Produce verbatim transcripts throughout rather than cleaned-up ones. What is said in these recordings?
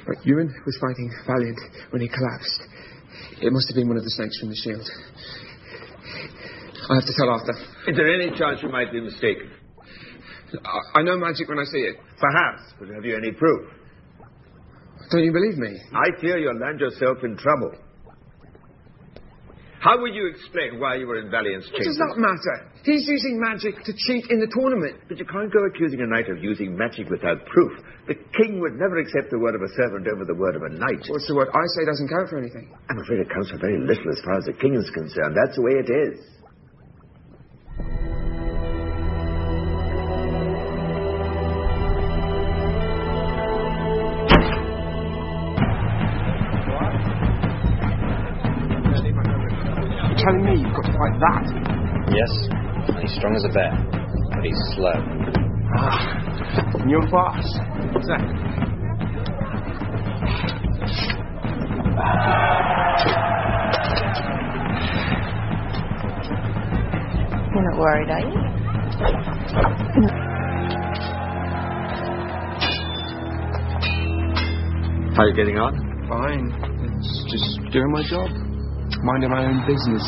But Ewan was fighting Valiant when he collapsed. It must have been one of the snakes from the shield. I have to tell Arthur. Is there any chance you might be mistaken? I, I know magic when I see it. Perhaps, but have you any proof? Don't you believe me? I fear you'll land yourself in trouble. How would you explain why you were in Valiant's It chambers? does not matter. He's using magic to cheat in the tournament. But you can't go accusing a knight of using magic without proof. The king would never accept the word of a servant over the word of a knight. Well, so what I say doesn't count for anything. I'm afraid it counts for very little as far as the king is concerned. That's the way it is. Telling me you've got to fight that? Yes, and he's strong as a bear, but he's slow. Ah, and you're fast. Exactly. You're not worried, are you? How are you getting on? Fine. It's just doing my job. Minding my own business.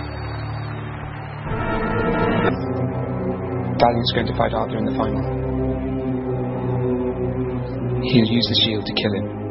Valiant's going to fight Arthur in the final. He'll use the shield to kill him.